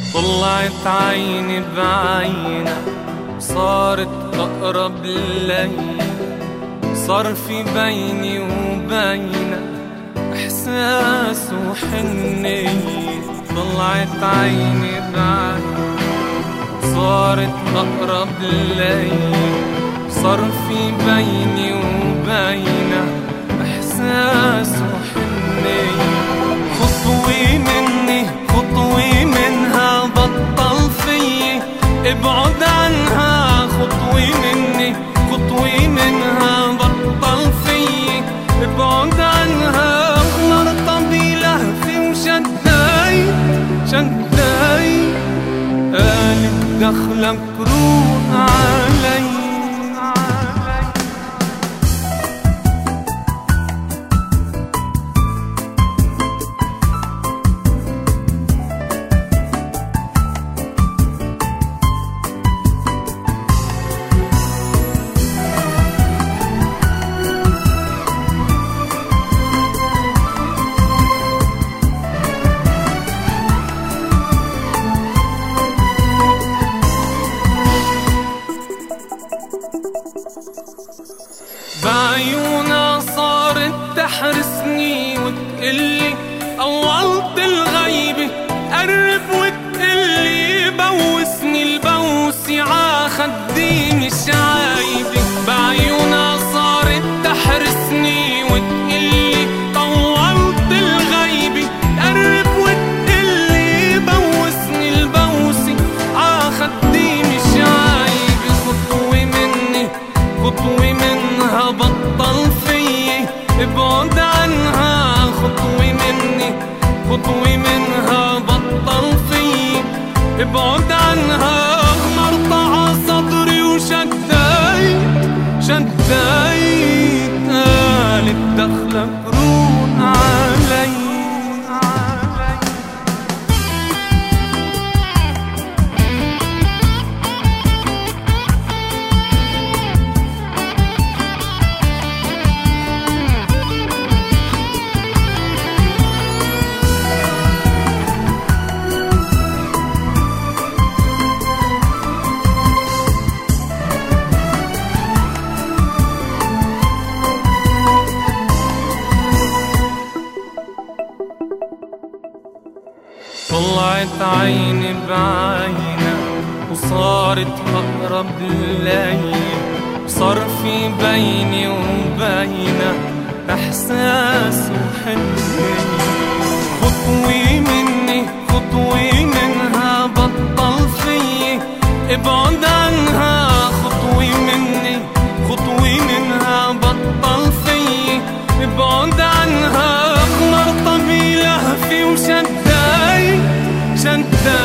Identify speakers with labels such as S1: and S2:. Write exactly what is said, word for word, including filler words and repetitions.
S1: طلعت عيني بعينك صارت أقرب لي، صار في بيني وبينك إحساس وحنية. طلعت عيني بعينك صارت أقرب لي، صار في بيني وبينك إحساس وحنية. خطوة مني خطوة منها بطل فيي ابعد عنها، خطوة مني خطوة منها بطل فيي ابعد عنها. مرطبي لهفي وشداي شداي قالت دخلك روح علي. بعيونها صارت تحرسني وتقلي قوّلت الغيبة، قرب وتقلي بوسني البوسي عخدي مش عايبة. بعيونها صارت تحرسني وتقلي قوّلت الغيبة، قرب وتقلي بوسني البوسي عخدي مش عايبة. خطوة مني خطوة منها بطل فيي ابعد عنها، خطوة مني خطوة منها بطل فيي ابعد عنها. مرطع صدري وشديت شديت قالت دخلك روح علي. طلعت عيني بعينك وصارت أقرب لي، صار في بيني وبينك إحساس وحنية. خطوة مني خطوة منها بطل فيي ابعد عنها، خطوة مني خطوة منها بطل فيي ابعد عنها. مرطبي لهفي وشداي شداي